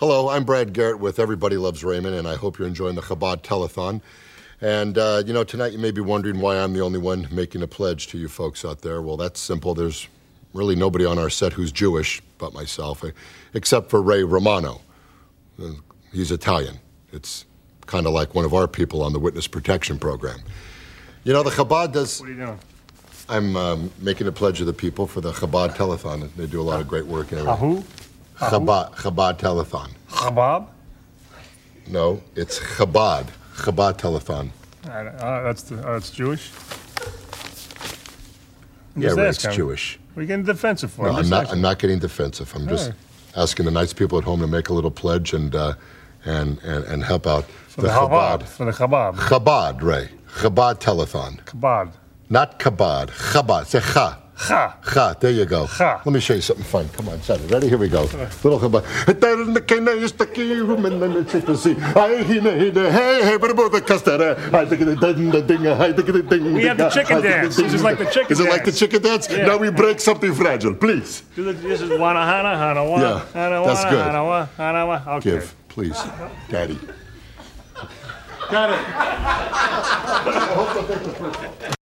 Hello, I'm Brad Garrett with Everybody Loves Raymond, and I hope you're enjoying the Chabad Telethon. And, tonight you may be wondering why I'm the only one making a pledge to you folks out there. Well, that's simple. There's really nobody on our set who's Jewish but myself, except for Ray Romano. He's Italian. It's kind of like one of our people on the Witness Protection Program. You know, the Chabad does... What are you doing? I'm making a pledge to the people for the Chabad Telethon. They do a lot of great work and everything. Chabad Telethon. Chabad? No, it's Chabad Telethon. That's Jewish? Yeah, Ray, it's Jewish. What are you getting defensive for? No, I'm not getting defensive. I'm just asking the nice people at home to make a little pledge and help out for the Chabad. For the Chabad. Chabad, Ray. Chabad Telethon. Chabad. Not Chabad. Chabad. Say Cha. Cha. Cha. There you go. Cha. Let me show you something fun. Come on, set it. Ready? Here we go. Little Chabad. We have the chicken dance. This is like the chicken dance. Is it like the chicken dance? Yeah. Now we break something fragile, please. This is Wana Hana Hana Wa. Yeah, Hana, that's good. Hana, Wa, Hana, Wa. Okay. Give, please. Daddy. Got it.